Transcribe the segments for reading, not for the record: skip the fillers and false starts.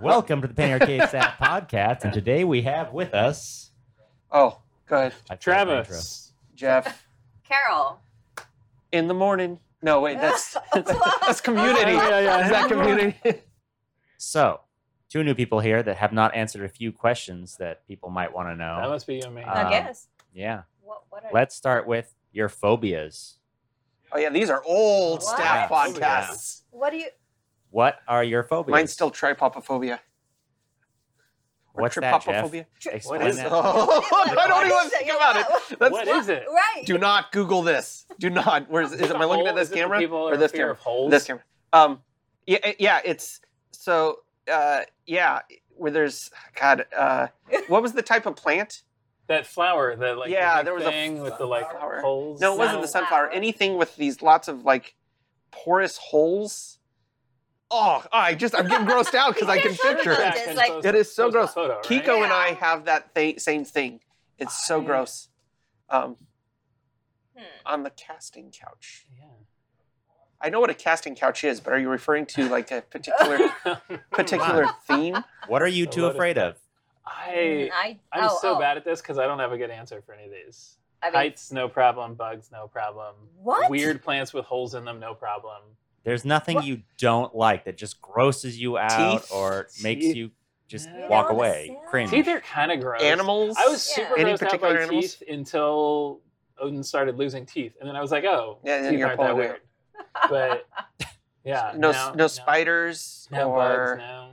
Welcome to the Penny Arcade Sat podcast, and today we have with us... Oh, go ahead. Travis. Jeff. Carol. In the morning. No, wait, that's Community. Yeah. Is that Community? So, two new people here that have not answered a few questions that people might want to know. That must be you and me. I guess. Yeah. What are Let's start with your phobias. Oh, yeah, these are old What? staff Yeah. podcasts. What do you? What are your phobias? Mine's still tripopophobia. Or What's that, Jeff? tripopophobia. Explain What is that. Oh, I don't even think about it. That's What is it? Right. Do not Google this. Do not. Am I looking at this camera or this fear camera? of holes? This camera. Yeah. It's so. Yeah. Where there's God. What was the type of plant? That flower, the like Yeah, the big there was a thing with the like flower. holes. No, it wasn't the sunflower. Anything with these lots of like porous holes. Oh, I'm getting grossed out because I can picture it. It's Can like- post It is so post a gross. photo, right? Kiko and I Yeah. have that same thing. It's so I- gross. On the casting couch. Yeah. I know what a casting couch is, but are you referring to like a particular theme? What are you two afraid of? I'm so bad at this because I don't have a good answer for any of these. I mean, Heights, no problem. Bugs, no problem. What? Weird plants with holes in them, no problem. There's nothing What? you don't like that just grosses you out Teeth? or makes Teeth. you just Yeah. walk You don't away. understand. Cringe. Teeth are kind of gross. Animals? I was Yeah. super Any grossed out particular by animals? teeth until Odin started losing teeth, and then I was like, "Oh, Yeah, then teeth you're aren't that pulling weird." But yeah, No spiders no or bugs, no.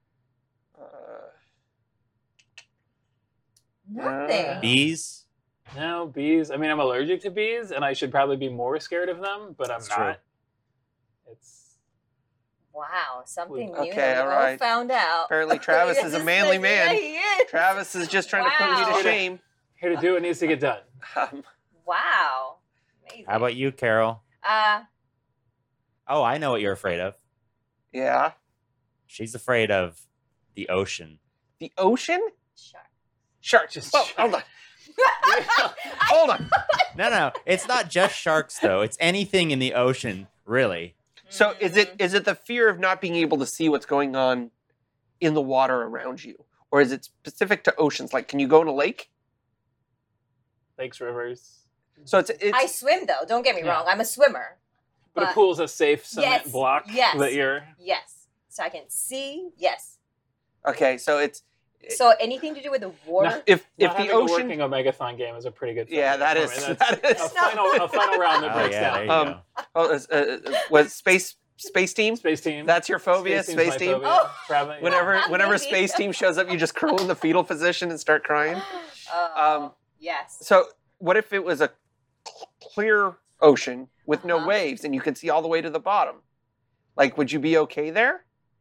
Nothing. Bees? No bees. I mean, I'm allergic to bees, and I should probably be more scared of them, but I'm That's not. true. It's Wow, something new Okay, that we all all right. found out. Apparently Travis is a manly man. Yeah, he is. Travis is just trying to put me Wow. to shame. here to do what needs to get done. Wow. Amazing. How about you, Carol? Oh, I know what you're afraid of. Yeah. She's afraid of the ocean. The ocean? Shark. Shark. Just Oh, shark. hold on. Hold on. No. It's not just sharks, though. It's anything in the ocean, really. So is it the fear of not being able to see what's going on in the water around you? Or is it specific to oceans? Like, can you go in a lake? Lakes, rivers. So it's I swim though. Don't get me Yeah. wrong. I'm a swimmer. But a But- pool's a safe cement Yes, block yes. that you're. Yes. So I can see. Yes. okay. So it's So anything to do with the water? if Not the having a ocean. working Omegathon game is a pretty good. Yeah, that is. That is. A final round that Oh, breaks yeah, there you down. go. Was space team? Space team. That's your phobia, Team's space my team? phobia. Oh. Probably. Whenever Maybe. space team shows up, you just curl in the fetal position and start crying. Yes. So what if it was a clear ocean with no Uh-huh. waves and you could see all the way to the bottom? Like, would you be okay there?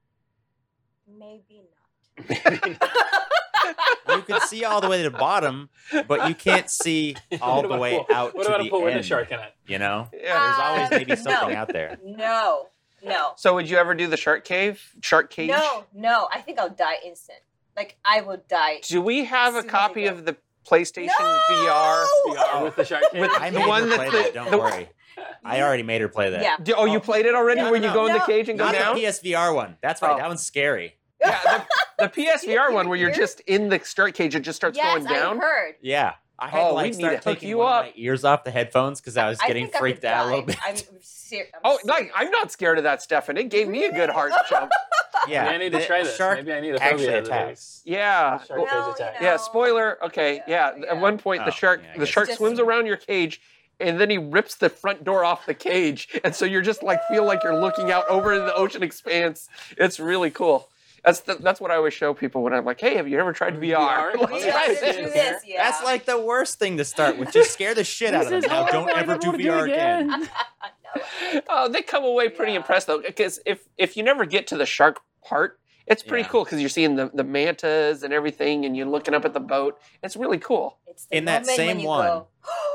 Maybe not. You can see all the way to the bottom, but you can't see all What the about way a pool? out What to about the a pool with a end. shark in it? You know? Yeah. There's always maybe no. something out there. No. So would you ever do the shark cave? Shark cage? No. I think I'll die instant. Like I will die. Do we have a Soon as copy you go. of the PlayStation No! VR? VR with the shark cage? With I the made one her that play the- that, don't the- worry. I already made her play that. Yeah. Oh, you played it already? No, Where no, you go in the no. cage and go Not down? the PSVR one. That's right. Oh. That one's scary. Yeah, the PSVR one where you're just in the shark cage, it just starts Yes, going down. I heard. Yeah. I had Oh, to we like need to start hook taking you one up. of my ears off the headphones because I was I getting think I would freaked out a little die. bit. I'm serious. Oh, like I'm not scared of that, Stefan. It gave me a good heart jump. Yeah. Maybe I need to the try this. Shark Maybe I need a actually phobia that attacks. is- Yeah. Shark Well, cage No, attack. you yeah. know. Spoiler. Okay. Yeah. Yeah. At one point, Oh, the shark yeah, I the guess. shark Just- swims around your cage, and then he rips the front door off the cage, and so you're just like feel like you're looking out over the ocean expanse. It's really cool. That's what I always show people when I'm like, hey, have you ever tried VR? VR? Let's We try have it. to do this, yeah. That's like the worst thing to start with. Just scare the shit out of them. Now, don't ever do VR again. No. Oh, they come away pretty Yeah. impressed though, because if you never get to the shark part, it's pretty Yeah. cool because you're seeing the mantas and everything, and you're looking up at the boat. It's really cool. It's the In that moment when same you one, go,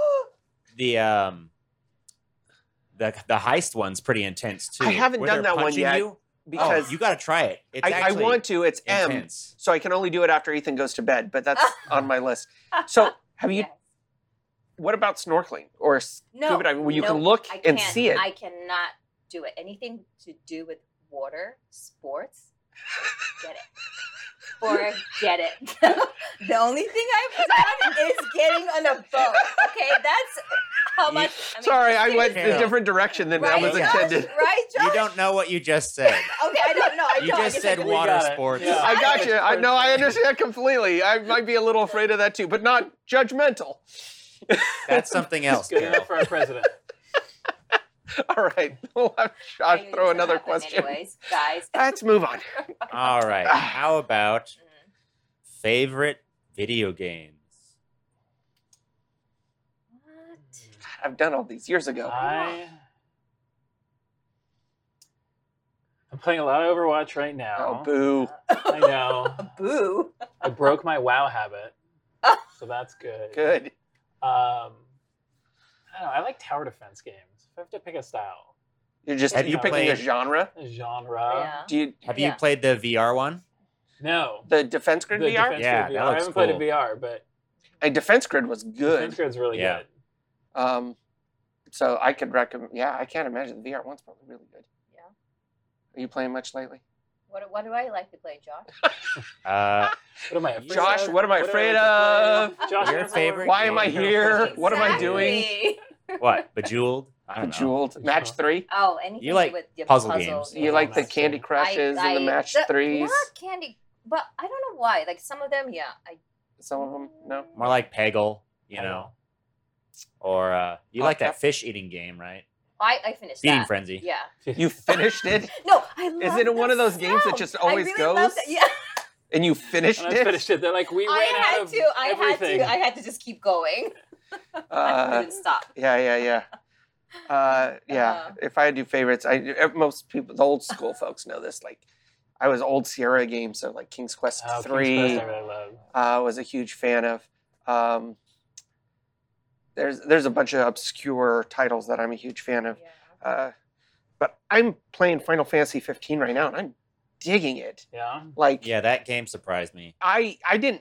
the heist one's pretty intense too. I haven't where done they're that one punching yet, you. Because Oh, you got to try it. It's I actually want to. It's M, intense. so I can only do it after Ethan goes to bed. But that's on my list. So have you? Yes. What about snorkeling or scuba diving, where you can nope, look I and can't. see it? I cannot do it. Anything to do with water sports, get it. Forget it. The only thing I've done is getting on a boat. Okay, that's how much. I mean, Sorry, I went Carol. a different direction than right, I was Josh? intended. Right, Josh? You don't know what you just said. Okay, I don't know. I You don't. I just guess said I We water got it. sports. Yeah. I got you. I know. I understand completely. I might be a little afraid of that too, but not judgmental. That's something else, Good Carol. enough for our president. All right, we'll have I Josh knew throw this would another happen question. Anyways, guys. Let's move on. All right. How about Mm. favorite video games? What? I've done all these years ago. I'm playing a lot of Overwatch right now. Oh, boo. I know. Boo. I broke my WoW habit, so that's good. Good. I don't know. I like tower defense games. If I have to pick a style, You're just Have you picking played- a genre. a genre. Yeah. Do you Have Yeah. you played the VR one? No. the Defense Grid The VR? Defense Yeah, Grid that VR. I looks haven't played a cool. VR, but A Defense Grid was Defense good. Grid's really Yeah. good. So I could recommend. Yeah, I can't imagine the VR one's probably really good. Yeah. Are you playing much lately? What do I like to play, Josh? What am I afraid Josh, of? what am I do afraid like to play? of? Josh, Your what am I- favorite Why am I game. here? What am I doing? Exactly. what? Bejeweled? I don't know. Bejeweled. Match 3. Oh, anything You like with the puzzle puzzles. games. You like the Match Candy 3. Crushes and the Match 3s? Not candy, but I don't know why. Like some of them, yeah. Some of them, no. More like Peggle, you Peggle. know. Or you like that fish eating game, right? I finished Feeding that. Frenzy. Yeah. You finished it, No, I love it one the of those games that sound. just always I really love goes? that. Yeah. and you finished When I it. finished it, they're like, we ran out of everything. I had to just keep going. I Uh, couldn't stop. yeah. If I had to do favorites, most people, the old school folks know this. Like, I was old Sierra games, so like King's Quest Oh, King's 3. Quest I really love. Was a huge fan of. There's a bunch of obscure titles that I'm a huge fan of. Yeah. But I'm playing Final Fantasy 15 right now, and I'm digging it. Yeah. Like, Yeah, that game surprised me. I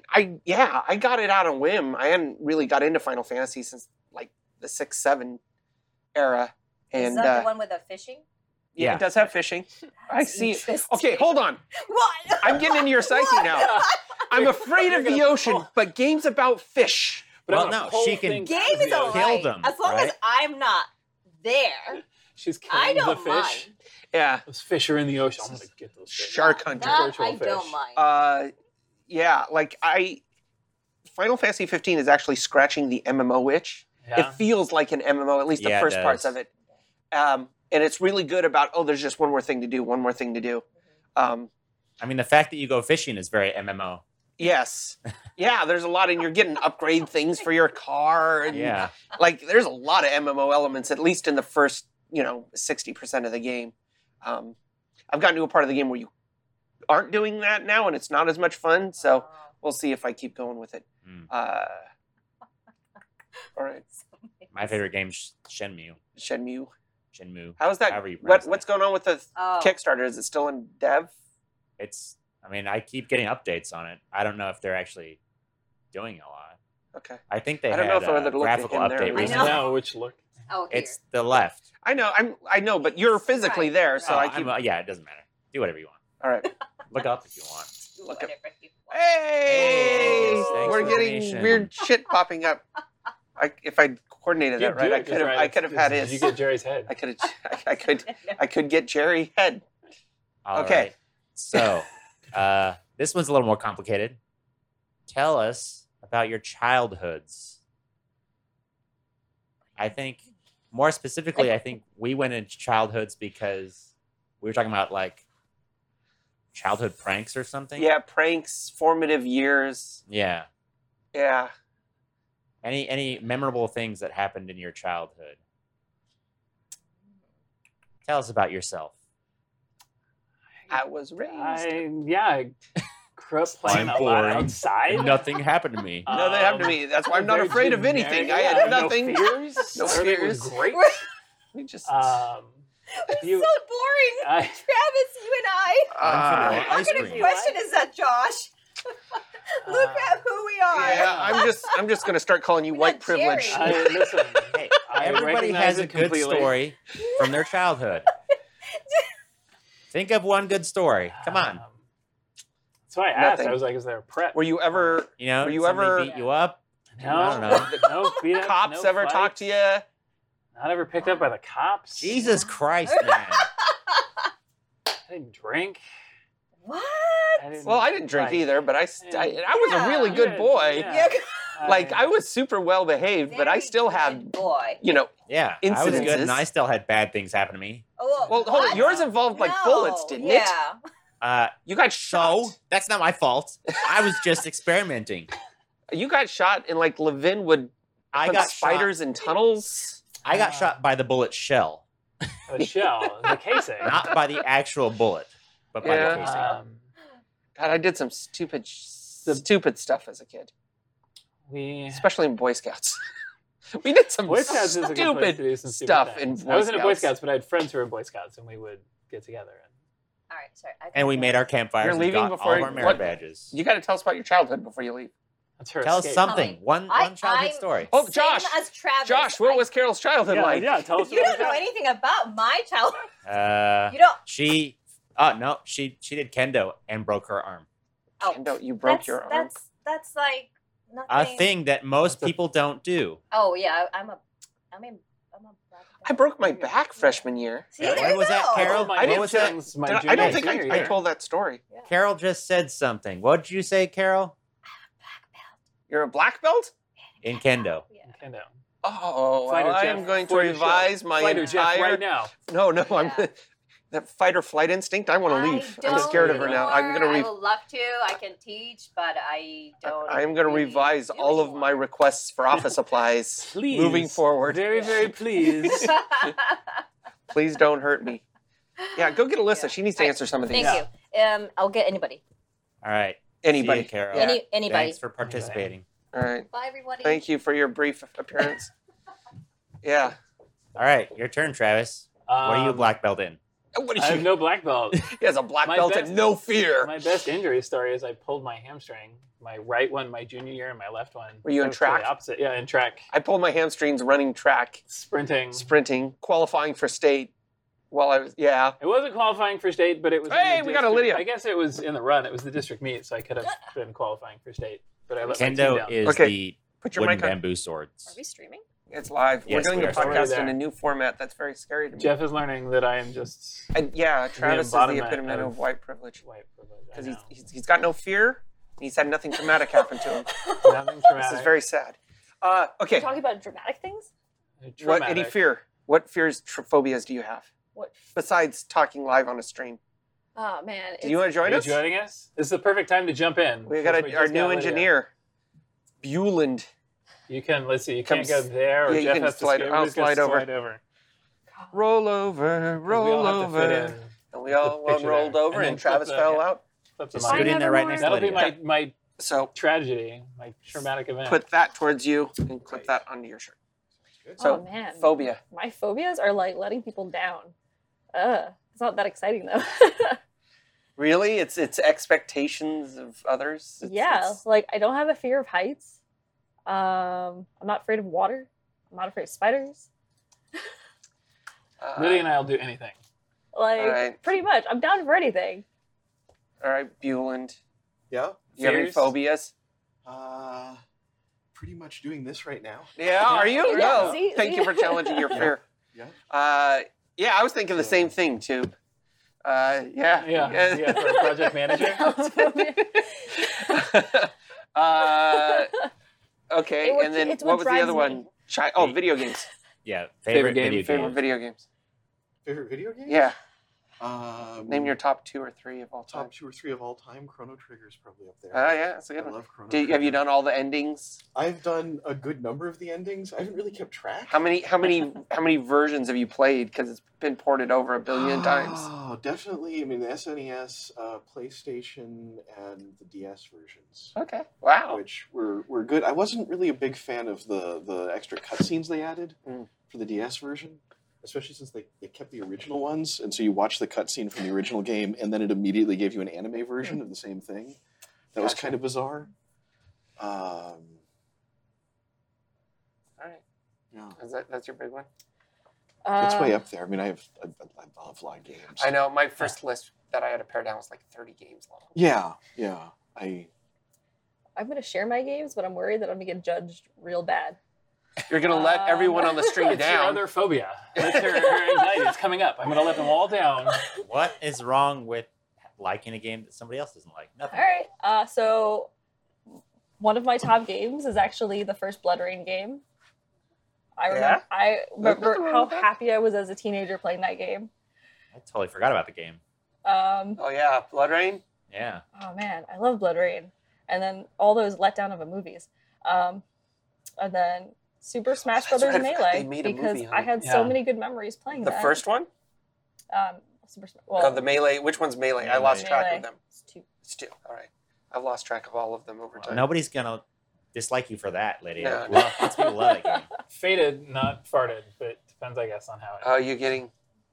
got it out on whim. I hadn't really got into Final Fantasy since like the 6-7 era. Is And that the one with the fishing? yeah, Yeah. it does have fishing. I see. Interesting. Okay, hold on. What? I'm getting into your psyche What? now. I'm afraid You're of the gonna ocean, pull. but games about fish. But Well, I'm gonna no, pull she can- things Game out of is the ocean. alright. them, As long right? as I'm not there. She's I killing the don't fish. mind. Yeah, Those fish are in the ocean. I'm gonna get those fish. Shark Hunter. That Virtual I don't fish. mind. Yeah, like Final Fantasy 15 is actually scratching the MMO itch. Yeah. It feels like an MMO, at least the Yeah, it first parts does. of it. And it's really good about, there's just one more thing to do, one more thing to do. I mean, the fact that you go fishing is very MMO. Yes. Yeah, there's a lot, and you're getting upgrade things for your car. And Yeah. like, there's a lot of MMO elements, at least in the first, 60% of the game. I've gotten to a part of the game where you aren't doing that now, and it's not as much fun, so we'll see if I keep going with it. Mm. All right. My favorite game, Shenmue. Shenmue. Shenmue. How's that? However you pronounce What's going on with the Oh. Kickstarter? Is it still in dev? I keep getting updates on it. I don't know if they're actually doing a lot. Okay. I think they I don't had know if I a would look at graphical him there. update I I recently. know which look. Oh, here. It's the left. I know. I know, but you're physically Right, there, so right. I keep. Yeah, it doesn't matter. Do whatever you want. All right. Look up if you want. Look up. Whatever you want. Hey, Thanks we're for getting donation. weird shit popping up. If I coordinated that right, I could have had his. You get Jerry's head. I could get Jerry head. All Okay. right. So, this one's a little more complicated. Tell us about your childhoods. I think, more specifically, I think we went into childhoods because we were talking about like childhood pranks or something. Yeah, pranks, formative years. Yeah. Yeah. Any memorable things that happened in your childhood? Tell us about yourself. I was raised. I grew up playing I'm a lot boring. outside. Nothing happened to me. No, they happened to me. That's why I'm not Very afraid of generic. anything. I Yeah, had nothing. No fears. No Everything was fears. great. We just. It's You- so boring. I, Travis, you and I. Unforgettable. What Ice kind of cream. question is that, Josh? Look at who we are. Yeah, I'm just gonna start calling you We white got privilege. Jerry. listen. Hey, I everybody recognize has a it good completely. story from their childhood. Think of one good story. Come on. That's why I asked. Nothing. I was like, is there a prep? Were you ever You know, Were you somebody ever- beat you up? No, I don't know. no beat ups, cops no ever fights. talk to you? Not ever picked up by the cops. Jesus Christ, man! I didn't drink. What? Well, I didn't drink like, either, but I was Yeah. a really good boy. Yeah. Like I was super well behaved, but I Very still good had, boy. you know. Yeah, I was good, Incidences. and I still had bad things happen to me. Oh, Well, hold on. what? Yours involved like No, bullets, didn't it? Yeah. You got shot. So that's not my fault. I was just experimenting. You got shot, and like Levin would I put got spiders in tunnels. I got shot by the bullet shell, The shell, the casing. not by the actual bullet, but by Yeah. the casing. God, I did some stupid stuff as a kid, We especially in Boy Scouts. We did some Boy Scouts is a good place to stupid do some stupid stuff things. in Boy I wasn't in Boy Scouts. Scouts, but I had friends who were in Boy Scouts, and we would get together. All right, sorry. And we made our campfires. You're and leaving got before all of our merit what- badges. You got to tell us about your childhood before you leave. That's her Tell us escape. something. One childhood I'm- story. Oh, Same Josh! as Travis. Josh, what was Carol's childhood Yeah, like? yeah. Tell us. You about don't know that. anything about my childhood. You don't. She did kendo and broke her arm. Oh, Kendo, you broke your arm. That's like nothing. A thing that most That's a- people don't do. Oh yeah, I'm a black I broke my back freshman year. See, Yeah, there when you was that, go. Carol? My I didn't What was that? things, my I junior don't think senior I year. told that story. Yeah. Carol just said something. What did you say, Carol? You're a black belt? In kendo. Yeah. Kendo. Oh, well, Fighter I Jeff, am going to for your show. revise my Fighter Jeff entire. right now. No, I'm Yeah. that fight or flight instinct. I want to leave. I'm don't scared of her now. I'm anymore. going I to. would love to. I can teach, but I don't. I am going to really revise do all of my anymore. requests for office supplies. Please. Moving forward. Very, very please. Please don't hurt me. Yeah, go get Alyssa. Yeah. She needs to answer some of these. Thank you. I'll get anybody. All right. Anybody. See you, Carol. Yeah. Anybody. Thanks for participating. All right. Bye, everybody. Thank you for your brief appearance. Yeah. All right, your turn, Travis. What are you a black belt in? What did I have you? no black belt. He has a black My belt best- and no fear. My best injury story is I pulled my hamstring. My right one, my junior year, and my left one. Were you in That was totally track? Opposite. Yeah, in track. I pulled my hamstrings running track, Sprinting. sprinting, qualifying for state. While I was, yeah. It wasn't qualifying for state, but it was. in Hey, the we got a district- Lydia. I guess it was in the run. It was the district meet, so I could have been qualifying for state. But I let my team Kendo down. is Okay. the Put your wooden mic on. bamboo Are swords. we streaming? It's live. Yes, We're doing we a are. Already podcast in there. a new format that's very scary to me. Jeff is learning that I am just And yeah, Travis is the embodiment epitome of of- white privilege white privilege. I because know. he's got no fear. And he's had nothing traumatic happen to him. Nothing This traumatic. is very sad. Okay. We're talking about dramatic things? What any Traumatic. fear? What fears, phobias do you have What? besides talking live on a stream? Oh man, Do you want to join Are you us? joining us? This is the perfect time to jump in. We got since our just new Lydia. engineer, Bueland. You can let's see. You Come can't go there, or yeah, you Jeff can has to slide- scoot. I'll We're just gonna slide over. Slide over. Roll over, 'Cause we roll all have to fit over. in. And we all the picture rolled there. over, And and then flip Travis the- fell yeah. out. Flip the Just mic. scoot in there right next to That'll be Lydia. my So tragedy, my traumatic event. put that towards you and clip that onto your shirt. So oh man, phobia. my phobias are like letting people down. It's not that exciting though. Really, it's expectations of others. Yeah, like I don't have a fear of heights. I'm not afraid of water. I'm not afraid of spiders. Lydia and I'll do anything. Like Alright. pretty much, I'm down for anything. All right, Bueland. Yeah. You have any Fears? phobias? Pretty much doing this right now. Yeah, are you? Yeah, No. see- Thank see? you for challenging your fear. Yeah. Yeah, I was thinking the same thing too. Yeah. Yeah, for a project manager. Okay, It would- and then it's what what was the other drives one? me. Video games. Yeah, Favorite favorite game, video Favorite game. video games. Favorite video game? Yeah. Name Name your top 2 or 3 of all time. top 2 or 3 of all time. Chrono Trigger's probably up there. Oh yeah, that's a I good one. love Chrono Have you Trigger. done all the endings? I've done a good number of the endings. I haven't really kept track. How many versions have you played? Because it's been ported over a billion times. Oh, definitely. I mean, the SNES, PlayStation, and the DS versions, Okay. Wow. which were good. I wasn't really a big fan of the extra cutscenes they added for the DS version, especially since they kept the original ones, and so you watch the cutscene from the original game, and then it immediately gave you an anime version of the same thing. That was Gotcha. kind of bizarre. All right. Yeah, That's your big one. it's way Uh, up there. I mean, I love a lot of games. I know my first list that I had to pare down was like 30 games long. Yeah. I'm gonna share my games, but I'm worried that I'm gonna get judged real bad. You're gonna let everyone on the stream It's your down. other phobia. That's her anxiety. It's coming up. I'm going to let them all down. What is wrong with liking a game that somebody else doesn't like? Nothing. All right. So one of my top games is actually the first Blood Rain game. Yeah? I remember Nothing wrong how with that. happy I was as a teenager playing that game. I totally forgot about the game. Oh yeah, Blood Rain. Yeah. Oh man, I love Blood Rain. And then all those letdown of movies. And then Super Smash That's Brothers right, I forgot they Melee, made a because movie on I it. had so Yeah. many good memories playing The that. first one? Well, The Melee. Which one's Melee? I lost track of Melee. them. It's two. It's two. All right. I've lost track of all of them over time. Nobody's gonna dislike you for that, Lydia. No. Lots of people love that game. Faded, not farted, but depends, I guess, on how it. Oh, you're getting.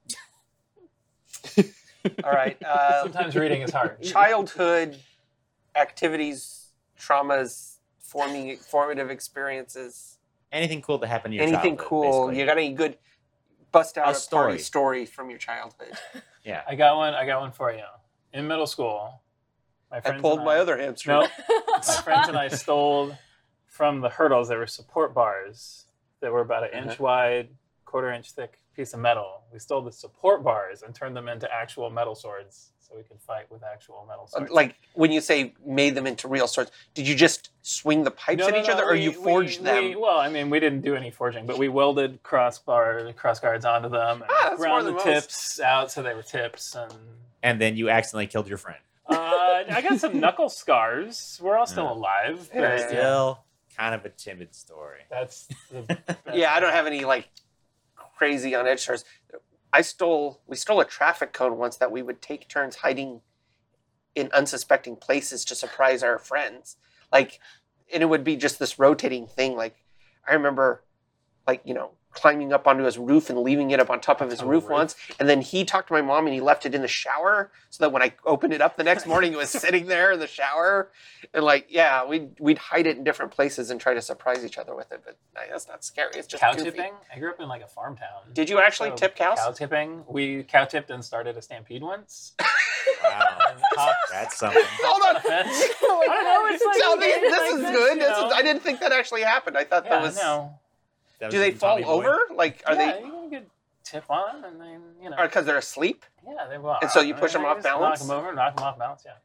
All right. Sometimes reading is hard. Childhood activities, traumas, formative experiences. Anything cool that happened in your Anything childhood, cool? basically. You got any good bust out A a party story. story from your childhood? Yeah. I got one for you. In middle school, my I friends pulled and my other hamstring. No, my friends and I stole from the hurdles. There were support bars that were about an inch wide, quarter-inch thick piece of metal. We stole the support bars and turned them into actual metal swords, so we could fight with actual metal swords. Like when you say made them into real swords, did you just swing the pipes at each other, or you forged them? Well, I mean, we didn't do any forging, but we welded cross guards onto them and that's more ground than the most. tips out so they were tips. And then you accidentally killed your friend. I got some knuckle scars. We're all still Yeah. alive. But Yeah. Still kind of a timid story. That's the best Yeah, I don't have any like crazy on edge stories. We stole a traffic cone once that we would take turns hiding in unsuspecting places to surprise our friends. Like, and it would be just this rotating thing. Like, I remember, like, climbing up onto his roof and leaving it up on top of his roof once. And then he talked to my mom and he left it in the shower so that when I opened it up the next morning, it was sitting there in the shower. And like, yeah, we'd hide it in different places and try to surprise each other with it. But that's not scary. It's just cow goofy. tipping. I grew up in like a farm town. Did you actually So, tip cows? Cow tipping. We cow tipped and started a stampede once. Wow. And hopped That's something. Hold on on. a fence. I don't know. It's like Tell me, you this did is like good. you know. I didn't think that actually happened. I thought that Yeah, was. no. That Do was they from fall Tommy Boy. over? Like, are Yeah, they? you can get tip on and then, Or because they're asleep? Yeah, they will. And so you push them off balance? Knock them over, knock them off balance, yeah.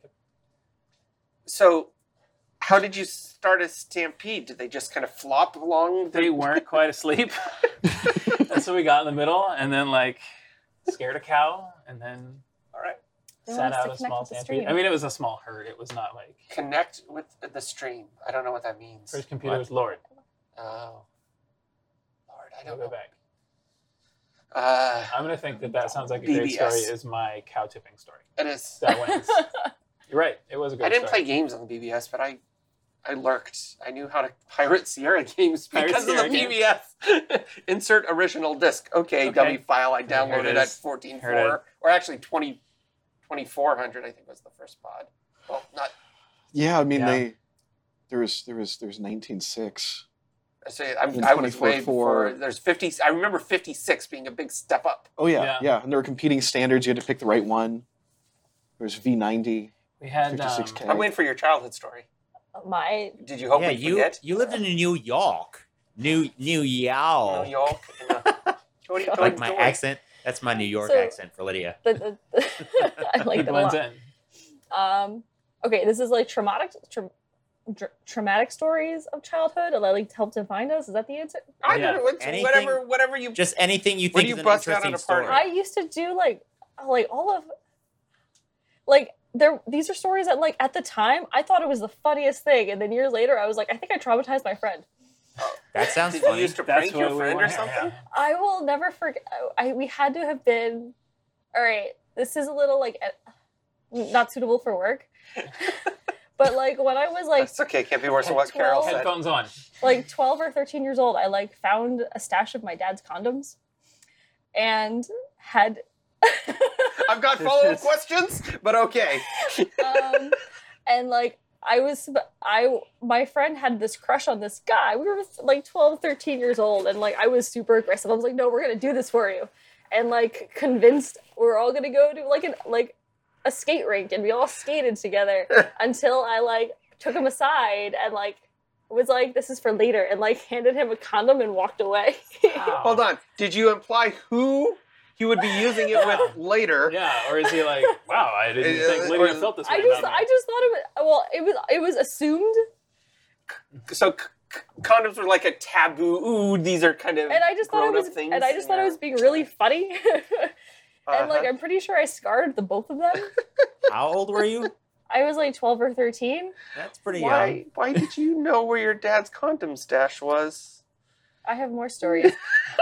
So, how did you start a stampede? Did they just kind of flop along? They weren't quite asleep. And so we got in the middle and then like scared a cow and then All right. They sat want us to out a connect small with the stampede. stream. I mean, it was a small herd. It was not like Connect with the stream. I don't know what that means. first computer What? was Lord. Oh. Lord, I I'll don't go know. back. Uh, I'm gonna think that sounds like a great BBS. story. Is my cow tipping story. it is. That wins. You're right. It was a great I didn't story. play games on the BBS, but I lurked. I knew how to pirate Sierra games Pirate because Sierra of the BBS. Insert original disc. Okay, Okay. W file I Here downloaded it at is. 14.4, Here it is. or actually 2400. I think was the first pod. Well, not. Yeah, I mean Yeah. there was 19.6. I say And I was way 24.4. before. There's 50. I remember 56 being a big step up. Oh yeah, Yeah. yeah, and there were competing standards. You had to pick the right one. There was V90, We had 56K. I'm waiting for your childhood story. My Did you hope Yeah, we you forget? you lived in New York. New New York. York. Jody, Like my accent. That's my New York So- accent for Lydia. I like it that a blends lot. in. Okay, this is like traumatic stories of childhood, and I like to help define us. Is that the answer? I Yeah. don't know, Anything- whatever you. Just anything you What think do is you an bust out interesting at a party? story. I used to do like all of like these are stories that like at the time I thought it was the funniest thing, and then years later I was like, I think I traumatized my friend. That sounds Did you funny. used to That's prank what your we friend or want here, something? yeah. I will never forget. We had to have been. All right, this is a little like not suitable for work, but like when I was like It's okay. Can't be worse than what Carol said. Headphones on. like 12 or 13 years old, I like found a stash of my dad's condoms, and had. I've got follow-up questions, but okay. And like my friend had this crush on this guy. We were like 12, 13 years old, and like I was super aggressive. I was like, no, we're gonna do this for you, and like convinced we're all gonna go to like a skate rink and we all skated together until I like took him aside and like was like, this is for later, and like handed him a condom and walked away. Hold on. Did you imply who he would be using it with later? Yeah, or is he like, wow, I didn't think Lydia felt this way I about me. just thought it was assumed, So condoms were like a taboo. Ooh, these are kind of and I just thought it grown-up was things. and I just thought it was being really funny. And like Uh-huh. I'm pretty sure I scarred the both of them. How old were you? I was like 12 or 13. That's pretty young. Why did you know where your dad's condom stash was? I have more stories.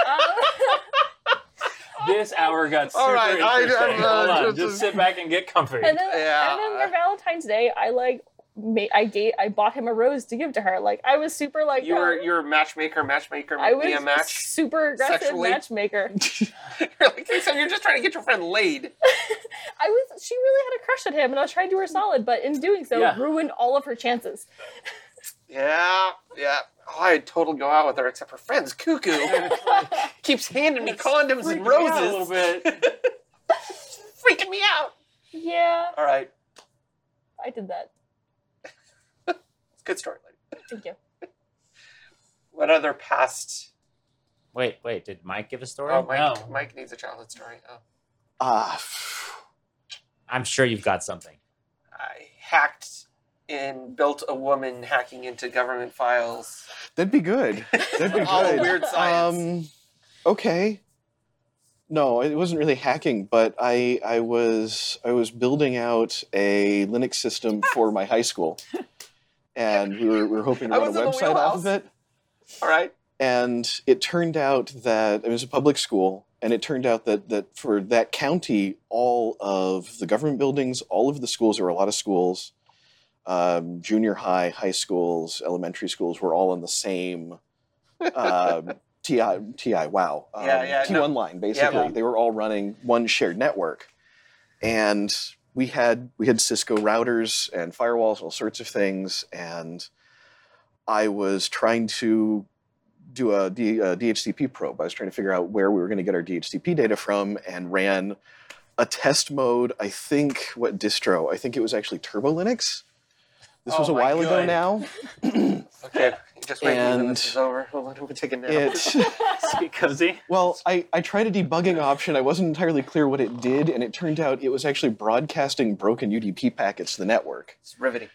This hour got super All right, interesting. Hold on, just- just sit back and get comfy. And then, Yeah. and then for Valentine's Day, I like I bought him a rose to give to her. Like I was super like You were matchmaker, I make me a was match. super aggressive sexually? matchmaker. You're like, so you're just trying to get your friend laid. She really had a crush on him, and I was trying to do her solid, but in doing so, Yeah. ruined all of her chances. Yeah. Oh, I'd totally go out with her, except her friend's cuckoo. Keeps handing me condoms and Freaking me out roses. a little bit. Freaking me out. Yeah, All right. I did that. It's a good story, lady. Thank you. What other past... Wait. Did Mike give a story? Oh, No. Mike needs a childhood story. Oh. I'm sure you've got something. I hacked and built a woman hacking into government files. That'd be good. That'd be All good. weird science. Okay. No, it wasn't really hacking, but I was building out a Linux system for my high school, and we were hoping to I run a was in the website off of wheelhouse. it. All right. And it turned out that it was a public school, and it turned out that for that county, all of the government buildings, all of the schools, there were a lot of schools, junior high, high schools, elementary schools, were all on the same TI, wow. T1 line, basically. Yeah. They were all running one shared network. And we had Cisco routers and firewalls, all sorts of things, and I was trying to do a DHCP probe. I was trying to figure out where we were going to get our DHCP data from, and ran a test mode. I think what distro? I think it was actually Turbo Linux. This was a my while ago God. now. Okay. Just wait until And this is over. Hold on, I'm going to take a nap. It Cozy. well, I tried a debugging option. I wasn't entirely clear what it did, and it turned out it was actually broadcasting broken UDP packets to the network. It's riveting.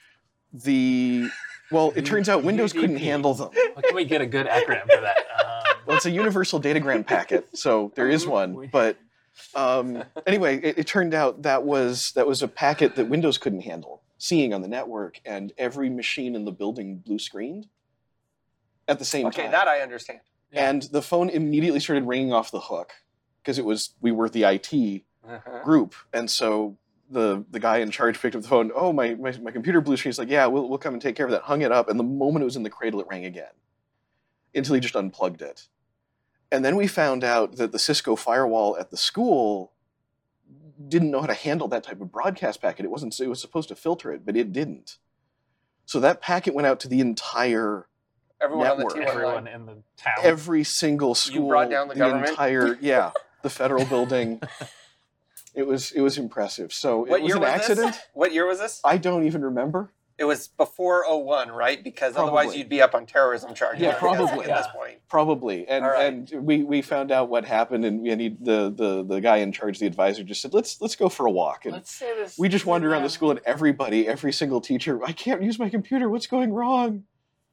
It turns out Windows couldn't UDP. handle them. What can we get a good acronym for that? Well, it's a universal datagram packet, so there is one. But anyway, it turned out that was a packet that Windows couldn't handle seeing on the network, and every machine in the building blue screened at the same Okay, time. that I understand. Yeah. And the phone immediately started ringing off the hook because we were the IT group, and so the guy in charge picked up the phone. Oh, my computer blue screen. He's like, yeah, we'll come and take care of that. Hung it up, and the moment it was in the cradle, it rang again until he just unplugged it. And then we found out that the Cisco firewall at the school didn't know how to handle that type of broadcast packet. It was supposed to filter it, but it didn't. So that packet went out to the entire Everyone Network. on the T1 Everyone line. in the town. every single school, brought down the government? entire the federal building. It was impressive. So What it was year an was accident. this? What year was this? I don't even remember. It was before 01, right? Because otherwise Probably. you'd be up on terrorism charges. Yeah, I guess, probably. At this Yeah. point. Probably, and All right. and we found out what happened, and the guy in charge, the advisor, just said, let's go for a walk. And Let's say this. we just wandered around the school, and every single teacher, I can't use my computer. What's going wrong?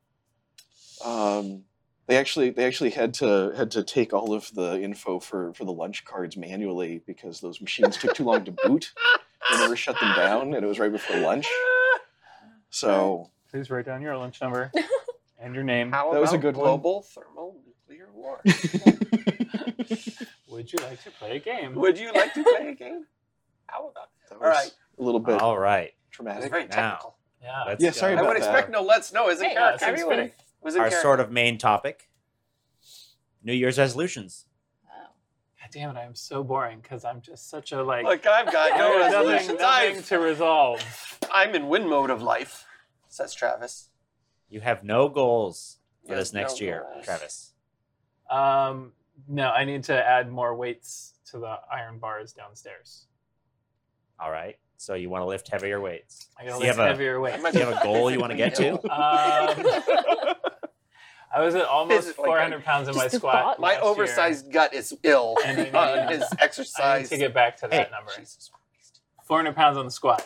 They actually had to take all of the info for the lunch cards manually because those machines took too long to boot. They never shut them down, and it was right before lunch. So Please write down your lunch number and your name. How That was a about good one. global thermonuclear war? Would you like to play a game? Would you like to play a game? How about that All right. a little bit All right. It was traumatic. very Now. technical. Yeah. Let's Yeah, sorry go. I about would that. expect no let's know. Is in Hey, character. seems everyone- fitting. Was in Our character. sort of main topic. New Year's resolutions. Wow. God damn it, I'm so boring because I'm just such a like. Look, I've got no I have resolutions. nothing to resolve. I'm in win mode of life, says Travis. You have no goals for Yes, this next no year, goals. Travis. No, I need to add more weights to the iron bars downstairs. All right. So you want to lift heavier weights. I gotta Do you lift have a- heavier weights. Do you have a goal you want to get to? I was at almost It's like 400 pounds in my Just a squat. thought. My last year, oversized gut is ill And I need- on his I need exercise. to get back to that Hey. number. Jesus Christ. 400 pounds on the squat.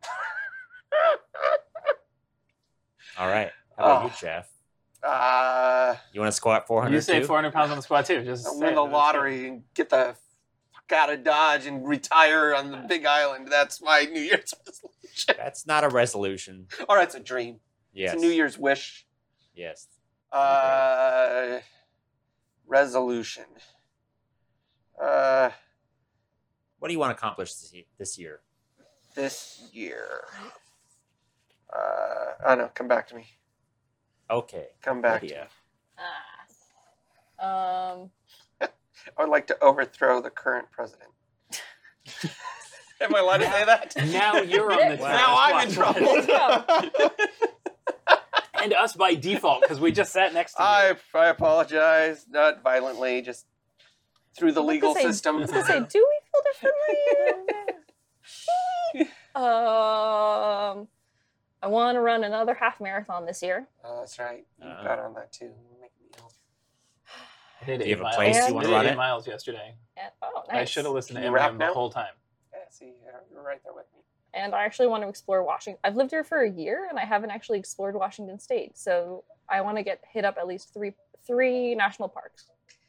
All right. How about Oh. you, Jeff? Uh, You want to squat 400 You say too? 400 pounds on the squat too. Just I'll say win it. the Let's go. lottery and get the fuck out of Dodge and retire on the Big Island. That's my New Year's resolution. That's not a resolution. Or it's a dream. Yes. It's a New Year's wish. Yes. Resolution. What do you want to accomplish this year? This year. I don't know. Come back to me. Okay. Come back to me. Lydia. Ah. I would like to overthrow the current president. Am I allowed to say that? Now you're on the Now I'm in squat. trouble. And us by default because we just sat next to you. I apologize. Not violently, just through the legal I was system. gonna say, do we feel differently? I want to run another half marathon this year. Oh, that's right. You Uh-huh. got on that too. You make me ill. I did Do you 8 have a miles. place you I wanna did run 8 it? miles yesterday. And, oh, I nice. should have listened Can to you rap Eminem now? the whole time. Yeah, see, you're right there with me. And I actually want to explore Washington. I've lived here for a year, and I haven't actually explored Washington State. So I want to hit up at least three national parks.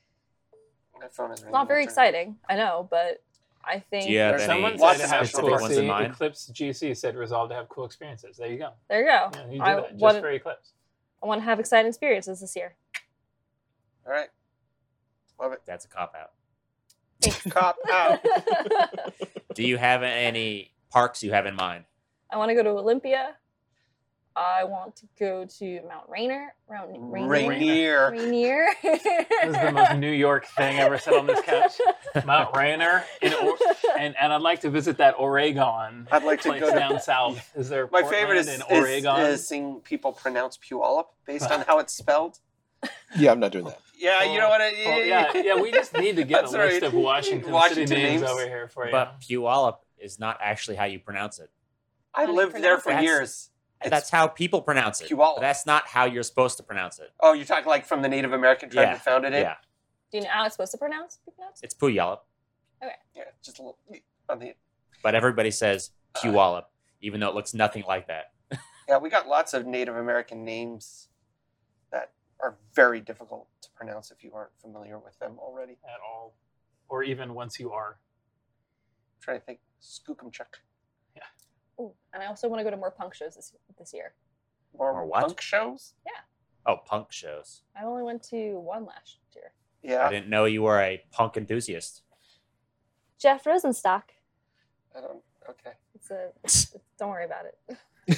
My phone is It's not very exciting, I know, but I think Do you have There's any Someone lots said of to have specific cool. ones in See, mind? Eclipse GC said resolve to have cool experiences. There you go. there you go. Yeah, you do I that just want for Eclipse. I want to have exciting experiences this year. All right. Love it. That's a cop out. Cop out. Do you have any parks you have in mind? I want to go to Olympia. I want to go to Mount Rainier. Rainier. Rainier. This is the most New York thing ever said on this couch. Mount Rainier, and I'd like to visit that Oregon I'd like to place go to. down south. Is there My Portland favorite in Oregon? is seeing people pronounce Puyallup based on how it's spelled. Yeah, I'm not doing that. Yeah, you know what? Yeah. We just need to get That's a list right. of Washington Washington city names names. over here for you. But Puyallup is not actually how you pronounce it. I How do you lived there pronounce for it? years. It's- That's how people pronounce it. Puyallup. But that's not how you're supposed to pronounce it. Oh, you're talking like from the Native American tribe Yeah. that founded it? Yeah. Do you know how it's supposed to be pronounced? It's Puyallup. Yeah, just a little on the. But everybody says Puyallup, even though it looks nothing like that. Yeah, we got lots of Native American names that are very difficult to pronounce if you aren't familiar with them already. at all, or even once you are. I'm trying to think. Skookumchuck. Ooh, and I also want to go to more punk shows this year. More Or what? punk shows? Oh, punk shows. I only went to one last year. I Yeah. didn't know you were a punk enthusiast. Jeff Rosenstock. I don't. Okay. Don't worry about it.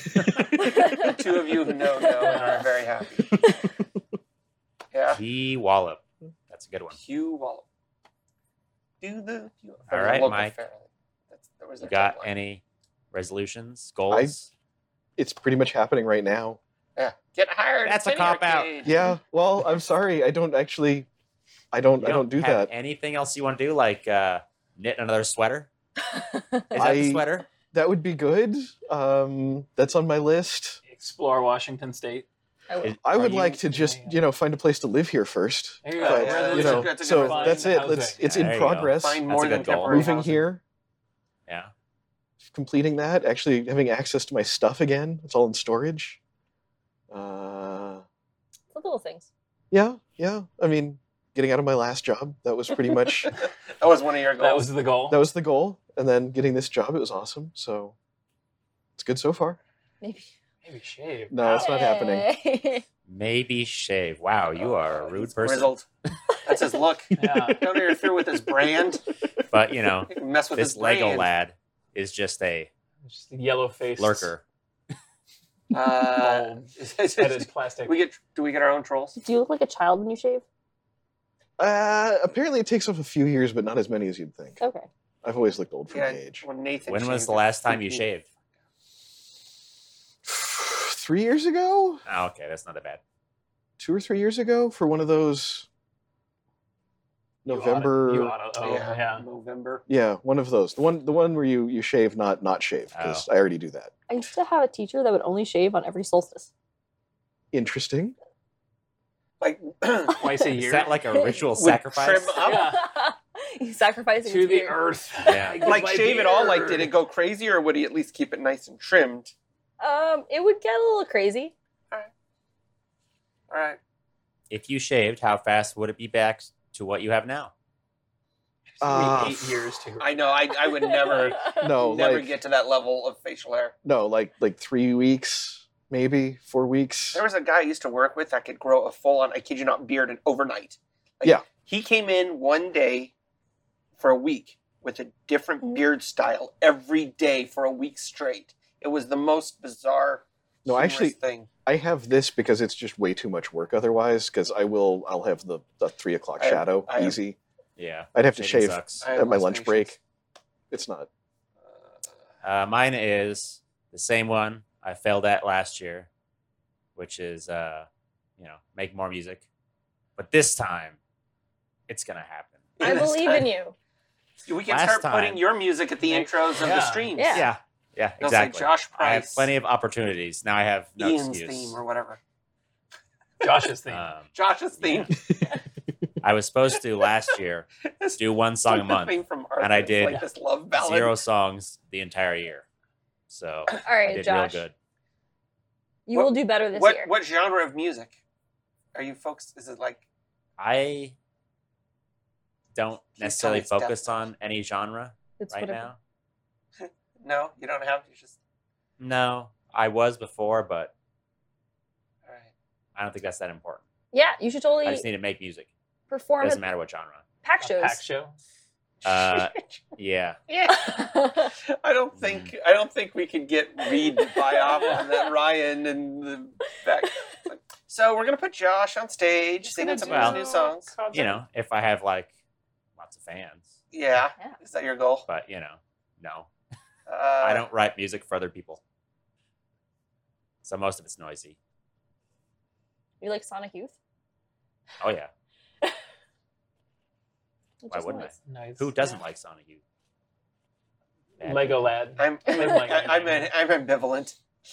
The two of you who know and are very happy. Yeah. Puyallup. That's a good one. Hugh Wallop. Do the. All right, local Mike. fair. That was You their got tagline. any resolutions, goals? It's pretty much happening right now. Yeah. Get hired. That's at a Penny cop-out. Arcade. Yeah. Well, I'm sorry. I don't actually. I don't do have that. Anything else you want to do, like knit another sweater? Is that the I- sweater? That would be good. That's on my list. Explore Washington State. I will. Is- I are would you- like to just find a place to live here first. There you Oh, go. yeah, Where You the- know, that's a good so resolution. that's it. Housing. It's There in you go. progress. Find That's more a than good goal. temporary Moving housing. here, Yeah. completing that, actually having access to my stuff again. It's all in storage. Uh, The little things. yeah. I mean, getting out of my last job, that was pretty much That was one of your goals. That was the goal. that was the goal. And then getting this job, it was awesome. So it's good so far. Maybe. Maybe shave. No, it's not happening. Yay. Maybe shave. Wow, you are a rude He's person. Grizzled. That's his look. Yeah. Don't interfere with his brand. But you know, Mess with this his Lego brand. lad is just a Just a yellow face. lurker. Headed plastic. Do we get our own trolls? Do you look like a child when you shave? Apparently, it takes off a few years, but not as many as you'd think. Okay. I've always looked old for Yeah. my age. When Nathan. When was shaved the it, last time you freaked me- shaved? 3 years ago? Oh, okay, that's not that bad. 2 or 3 years ago for one of those November. You oughta- oh, yeah. November. Yeah, one of those. The one where you shave, not shave, because I already do that. I used to have a teacher that would only shave on every solstice. Interesting. Like Twice a Is year. that like a ritual Would sacrifice? trim up? Yeah. He's sacrificing To his the beard. earth. Yeah. like My shave it all? Like, beard. did it go crazy, or would he at least keep it nice and trimmed? It would get a little crazy. All right. If you shaved, how fast would it be back to what you have now? It took me 8 years to grow. I know. I would never, No, never like get to that level of facial hair. no, like 3 weeks, maybe 4 weeks. There was a guy I used to work with that could grow a full-on, I kid you not, beard in overnight. Like, Yeah. He came in one day for a week with a different beard style every day for a week straight. It was the most bizarre, No, humorous actually, thing. I have this because it's just way too much work otherwise. Because I'll have the 3 o'clock shadow I have- easy. Yeah. I'd have to Shaving shave sucks. I have at my less lunch patience. break. It's not. Mine is the same one I failed at last year, which is make more music. But this time, it's gonna happen. I believe in you. We can Last start putting time- your music at the intros of the Yeah. streams. Yeah. Yeah, They'll say exactly. Josh I have Price, plenty of opportunities. Now I have no Ian's excuse. theme or whatever. Josh's theme. Josh's theme. I was supposed to last year do one song a month, Thing from Arthur. and I It's did like this love ballad. 0 songs the entire year. So All I right, did Josh. real good. You What- will do better this What year. what genre of music are you folks? Is it like I don't Please tell me necessarily it's death focus metal. on any genre It's right whatever. now. no? You don't have to. Just No, I was before, but all right. I don't think that's that important. Yeah, you should I totally just need to make music. It perform doesn't at matter what genre. pack A shows. pack show. Yeah. I don't think we could get Reed to buy off on that Ryan and the back. So we're gonna put Josh on stage singing some of his do- new songs. You know, if I have like lots of fans, Yeah. Yeah. Is that your goal? but no. I don't write music for other people. So most of it's noisy. You like Sonic Youth? Oh yeah. Which Why is wouldn't nice. Nice. Who doesn't like Sonic Youth? Bad Lego people. Lad. I'm ambivalent.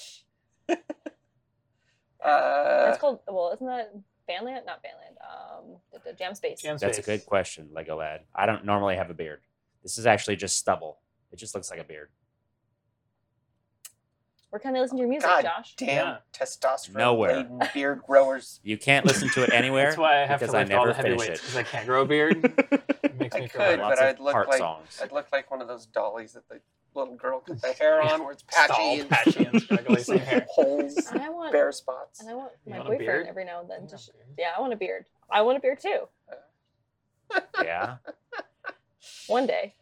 That's called. Well, isn't that Bandland? Not Bandland. The Jam Space. Jam That's a Space. good question, Lego Lad. I don't normally have a beard. This is actually just stubble. It just looks like a beard. Where can they listen to your music, God Josh? damn Yeah. testosterone Nowhere. laden beard growers. You can't listen to it anywhere. That's why I have to because I lift all never the finish heavyweights it. because I can't grow a beard. It makes I me feel could, like Lots but of I'd look part like songs. I'd look like one of those dollies that the little girl cut the hair on, where it's patchy Stall, and patchy and struggly same hair. holes, And I want. bare spots. And I want You my want a boyfriend beard? every now and then You to. want a beard? Yeah, I want a beard. I want a beard too. Yeah. One day.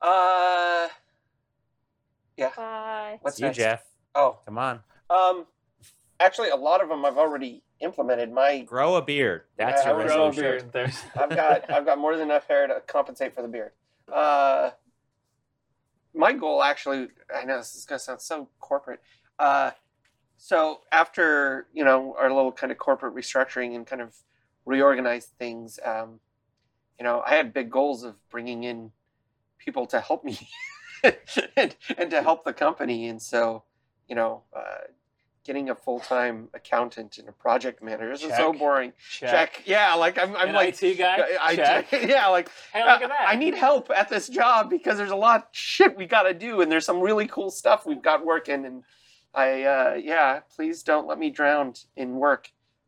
Yeah. Bye. What's It's you, next? Jeff. Oh, Come on. actually, a lot of them I've already implemented. Grow a beard. That's Yeah, your I would Grow a resolution. beard. There's I've got more than enough hair to compensate for the beard. My goal, actually, I know this is going to sound so corporate. So after our little kind of corporate restructuring and kind of reorganized things, I had big goals of bringing in people to help me and to help the company, and so getting a full-time accountant and a project manager. This is so Check. boring. check. Yeah, like I'm An like IT guy. Check. yeah, like Hey, look at that. I need help at this job because there's a lot of shit we got to do, and there's some really cool stuff we've got working, and please don't let me drown in work.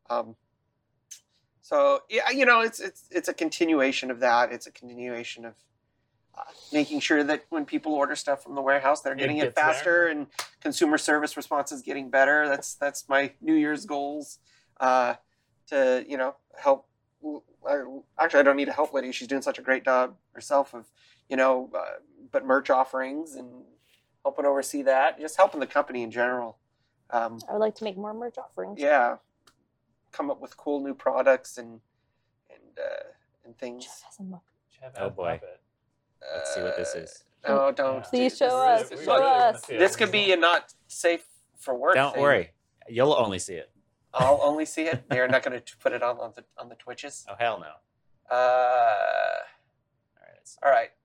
So yeah, it's a continuation of that. It's a continuation of making sure that when people order stuff from the warehouse, they're getting it gets there. faster, and consumer service response is getting better. That's my New Year's goals. To help. Actually, I don't need a help lady. She's doing such a great job herself of but merch offerings and helping oversee that, just helping the company in general. I would like to make more merch offerings. Yeah, come up with cool new products and things. Jeff has a mug. Jeff Oh, has boy. Muppet. Let's see what this is. No, don't. Please do show this. us. We Show really wanna us. see it. This could be a not safe for work. Don't thing. worry. You'll only see it. I'll only see it. They're not going to put it on the Twitches. Oh, hell no. answer. All right.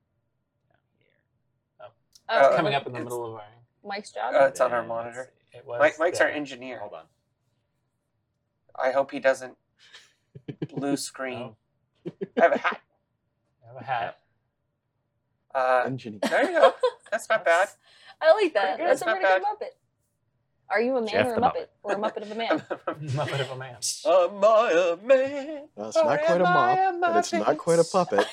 Oh, Coming up in the it's- middle of our. Mike's job. It's on our Then monitor. let's see. It was Mike's our there. engineer. Hold on. I hope he doesn't blue screen. Oh. I have a hat. I have a hat. Engineer. There you go. That's not bad. I like that. Pretty good, That's a not pretty good bad. Muppet. Are you a man Jeff or a the Muppet? Muppet. Or a Muppet of a man? Muppet of a man. Am I a man? No, it's not quite a mop, and it's not quite a puppet.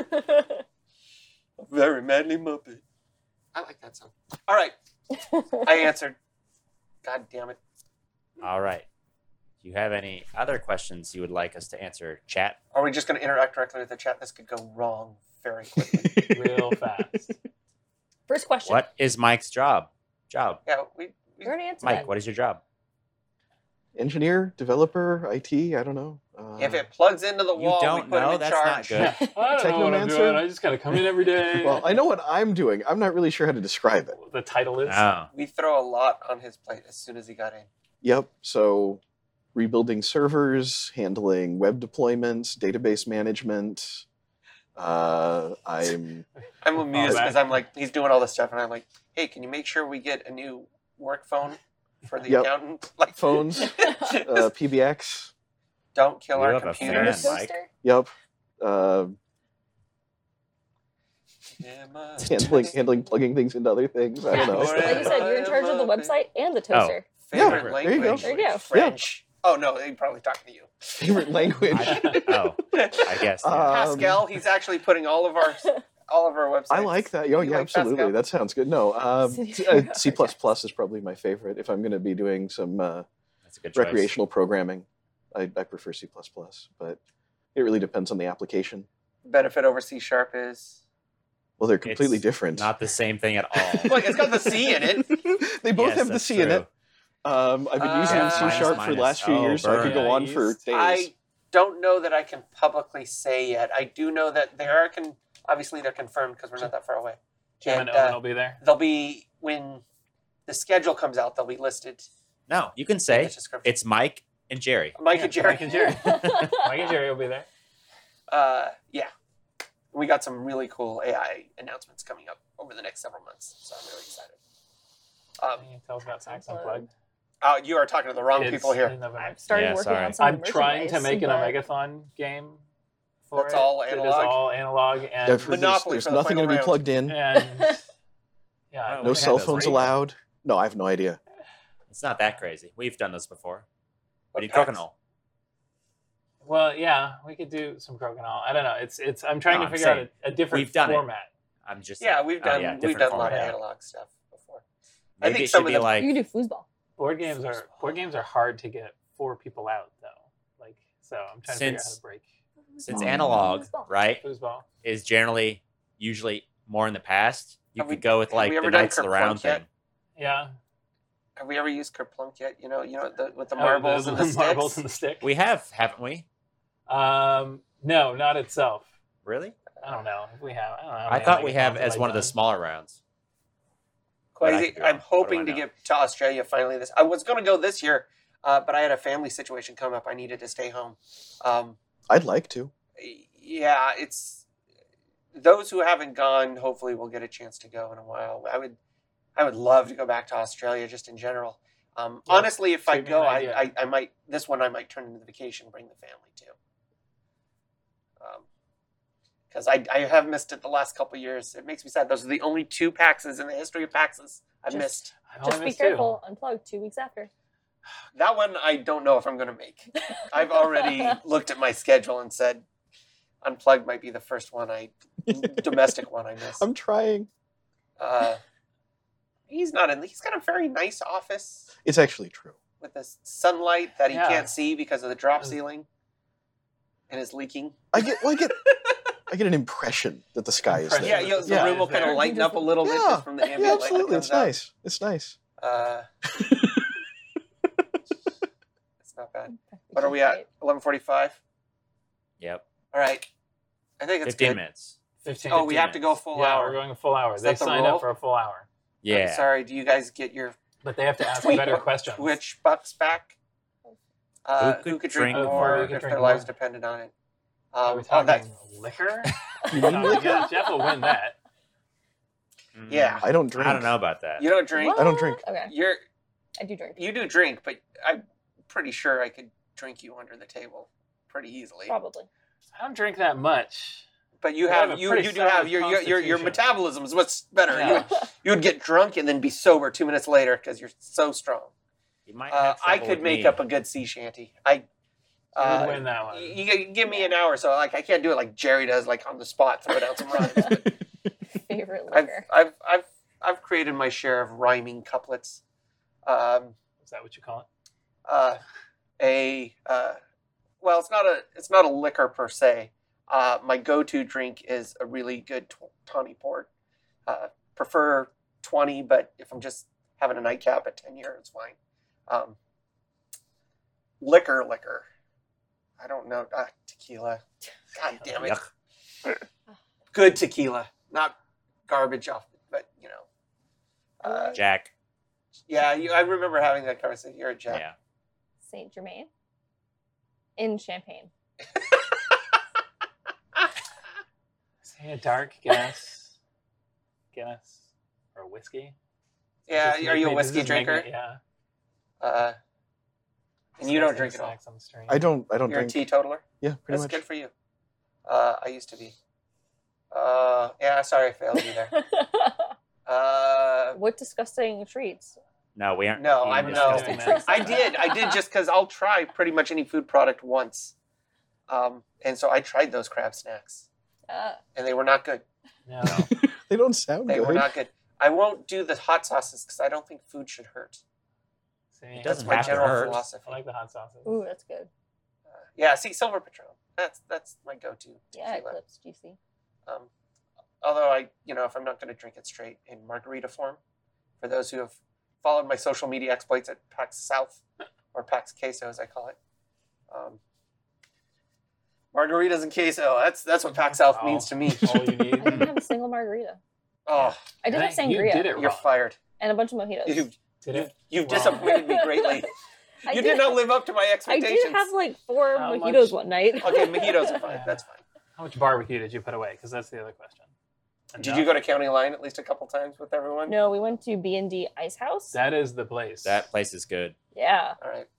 A very manly Muppet. I like that song. All right. I answered. God damn it. All right. Do you have any other questions you would like us to answer, chat? Are we just going to interact directly with the chat? This could go wrong very quickly. Real fast. First question. What is Mike's job? Yeah, we You already answered Mike, that. what is your job? Engineer, developer, IT, I don't know. if it plugs into the You wall, don't we put him know? in That's charge. not good. I don't know what I'm Technomancer? doing. I just gotta come in every day. Well, I know what I'm doing. I'm not really sure how to describe it. The title is. Oh. We throw a lot on his plate as soon as he got in. Yep. So rebuilding servers, handling web deployments, database management. I'm I'm amused because I'm like, he's doing all this stuff, and I'm like, hey, can you make sure we get a new work phone for the Yep. accountant? Like phones, PBX. Don't kill You our have a computers. fan, Mike. Toaster? Yep. Am I Handling plugging things into other things. I don't know. Like you said, you're in charge of the website and the toaster. Favorite Yeah, language? there you go. There you go. French. Oh no, he's probably talking to you. Favorite language. Oh, I guess. Yeah. Pascal. He's actually putting all of our websites. I like that. Oh, You yeah, like absolutely. Pascal? That sounds good. No, C++ C++ is probably my favorite. If I'm going to be doing some That's a good choice. recreational programming, I prefer C++. But it really depends on the application. Benefit over C# is. Well, they're completely It's different. Not the same thing at all. Like it's got the C in it. They both Yes, have the that's C in true. it. I've been using Yeah, C# minus, for the minus. last few Oh, years, so I could burn. go on for Nice. days. I don't know that I can publicly say yet. I do know that they are obviously they're confirmed because we're not that far away. Jim and Owen will be there. They'll be when the schedule comes out. They'll be listed. No, you can in say the description. it's Mike and Jerry. Mike and Jerry. Mike and Jerry. Mike and Jerry will be there. Yeah, we got some really cool AI announcements coming up over the next several months, so I'm really excited. Can you tell us about Sax Unplugged? You are talking to the wrong It's people here. in November. I've started Yeah, working sorry. on some I'm trying to merchandise, make an but- Omegathon game for That's it. all It is analog? all analog I've and, heard Monopoly there's for the nothing final going to be round. plugged in. and yeah. Oh, I No we had cell those phones right. allowed. No, I have no idea. It's not that crazy. We've done this before. What do you PAX? crokinole? Well, yeah, we could do some Crokinole. I don't know. It's. I'm trying No, to I'm figure out saying a different we've done it. format. I'm just Yeah, we've done different a lot of format. analog stuff before. I Maybe think it some should of be them- like You can do foosball. Board games are hard to get 4 people out though. Like so, I'm trying to figure out how Since- to break since Foosball. analog, Foosball. right, foosball. is usually more in the past. You Have we- could go with have like we the ever done Knights of the Round Kerplunk yet? thing. Yeah, Have we ever used Kerplunk yet? You know, with the Oh, marbles and the sticks. marbles and the stick. We have, haven't we? No, not itself. Really? I don't know if we have. I don't know. how I many thought we have Omegathons as have one I of the done. smaller rounds. But I Crazy. could be wrong. I'm What do I hoping to know? get to Australia finally. I was going to go this year, but I had a family situation come up. I needed to stay home. I'd like to. Yeah, it's those who haven't gone. Hopefully, will get a chance to go in a while. I would love to go back to Australia just in general. Honestly, if I shoot me go, an idea. I might this one I might turn into the vacation, bring the family too. Because I have missed it the last couple of years. It makes me sad. Those are the only 2 PAXs in the history of PAXs I've Just- missed. I've only Just be missed 2. careful. Unplug 2 weeks after. That one I don't know if I'm going to make. I've already looked at my schedule and said, Unplugged might be the first one domestic one I miss. I'm trying. He's not in. He's got a very nice office It's actually true. with this sunlight that he Yeah. can't see because of the drop ceiling, and is leaking. I get an impression that the sky is Impression. there. Yeah, the Yeah. room will kind of lighten up a little bit Yeah. just from the ambient Yeah, light that absolutely. comes It's out. nice. It's nice. It's not bad. What are we at? 11:45. Yep. All right. I think it's 15 good. minutes. 15. Oh, we 15 have to go minutes. full yeah, hour. we're going a full hour. Is They that the signed rule? up for a full hour, Yeah. I'm sorry. Do you guys get your but they have to ask Tweet better or questions. Twitch bucks back? Who could drink drink more Who if could their drink lives more? depended on it? Are we oh, talking liquor? You mean No, yeah, Jeff will win that. Yeah. I don't drink. I don't know about that. you don't drink. I don't drink. Okay, I do drink. You do drink, but I'm pretty sure I could drink you under the table pretty easily. Probably. I don't drink that much. But you I have have a you pretty do have solid your constitution. metabolism is what's better. Yeah. You would get drunk and then be sober 2 minutes later because you're so strong. You might have I trouble could with make me. up a good sea shanty. I You would win that one. you give me an hour, so like I can't do it like Jerry does, like on the spot, throw down some rhymes. But Favorite I've, liquor. I've I've I've created my share of rhyming couplets. Is that what you call it? Well, it's not a liquor per se. My go-to drink is a really good tawny port. Prefer 20, but if I'm just having a nightcap at 10 year, it's fine. Liquor. I don't know. Tequila. God damn it. Yuck. Good tequila, not garbage off. But you know, Jack. yeah. I remember having that conversation. You're a Jack. Yeah. Saint Germain. In Champagne. Say a dark Guinness. Guinness. Or whiskey. Yeah, Just are you a make me- whiskey this is making drinker? it- Yeah. And you don't Snacks drink at all. snacks on the stream. I don't You're a drink. teetotaler. Yeah, pretty That's much. good for you. I used to be. Yeah, sorry, I failed you there. What disgusting treats. No, we aren't. No, eating I'm this no. disgusting doing that. treats. I did just because I'll try pretty much any food product once. And so I tried those crab snacks, and they were not good. No. They don't sound They good. were not good. I won't do the hot sauces because I don't think food should hurt. See, It That's doesn't my have to general hurt. philosophy. I like the hot sauces. Ooh, that's good. Yeah, see, Silver Patron. That's my go-to. Yeah, tequila. Eclipse, juicy. Although if I'm not going to drink it straight in margarita form, for those who have followed my social media exploits at PAX South, or PAX Queso as I call it, margaritas and queso. That's what PAX South Wow. means to me. All you need. I didn't have a single margarita. Oh, I did have Dang, you sangria did it you're wrong. fired. and a bunch of mojitos. Did it? You've Wrong. disappointed me greatly. I You did not live up to my I expectations. did have like 4 How mojitos much? one night. Okay, mojitos are fine. Yeah. That's fine. How much barbecue did you put away? Because that's the other question. Did you go to County Line at least a couple times with everyone? No, we went to B&D Ice House. That is the place. That place is good. Yeah. All right.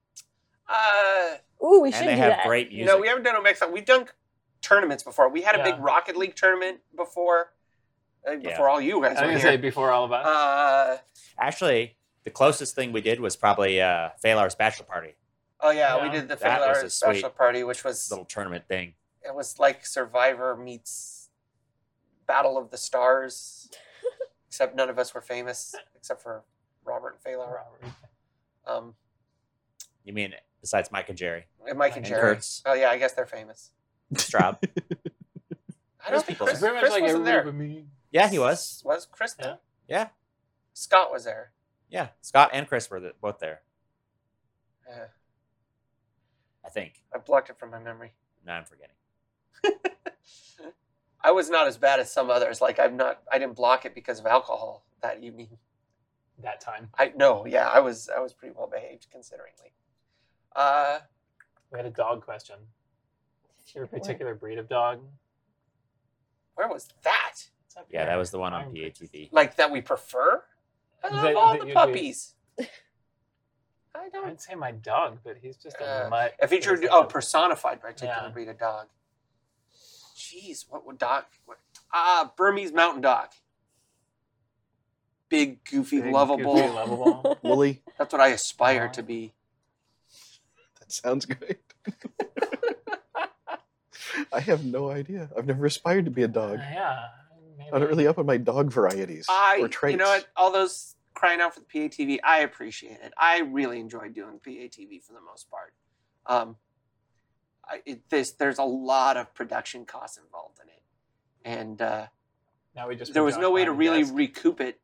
Ooh, we should And they do have that. great music. No, we haven't done Omex. We've done tournaments before. We had a big Yeah. Rocket League tournament before. Before all you guys I were was gonna say here. before all of us. Actually, the closest thing we did was probably Phalar's bachelor party. Oh yeah, we Yeah. did the That was Failure a sweet Bachelor Party, which was Little tournament thing. it was like Survivor meets Battle of the Stars, except none of us were famous except for Robert and Phalar. Robert. You mean besides Mike and Jerry? And Mike and And Jerry. Kurtz. Oh yeah, I guess they're famous. Straub. I There's don't think people Chris, there. Very much Chris like wasn't everybody there. but me. Yeah, he was. Was Chris there? Yeah. Yeah. Scott was there. Yeah. Scott and Chris were both there. Yeah. I think. I blocked it from my memory. No, I'm forgetting. I was not as bad as some others. Like I didn't block it because of alcohol that evening. That time. I was pretty well behaved consideringly. We had a dog question. Your particular breed of dog? Where was that? It's up Yeah, here. that was the one on I'm- PATV. Like that we prefer? I love That- all that the you'd be- puppies. I don't. I'd say my dog, but he's just a mutt. If it's your He's like a- personified particular Yeah. breed of dog. Jeez, what would dog? Burmese mountain dog. Big, goofy, big, lovable. goofy, lovable. Woolly. That's what I aspire Aw. to be. That sounds great. I have no idea. I've never aspired to be a dog. Yeah. Maybe. I'm not really up on my dog varieties or traits. You know what? All those crying out for the PATV, I appreciate it. I really enjoy doing PATV for the most part. There's a lot of production costs involved in it, and Now we just there put was Josh no way to behind the really desk. recoup it,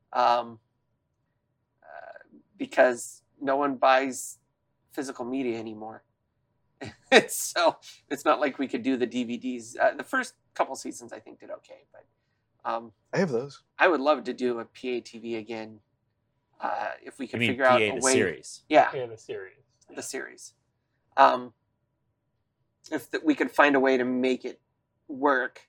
because no one buys physical media anymore. So it's not like we could do the DVDs. The first couple seasons I think did okay, but I have those. I would love to do a PATV again, if we You could mean figure PA out a the way. series? Yeah, Yeah, the series. the series. we could find a way to make it work,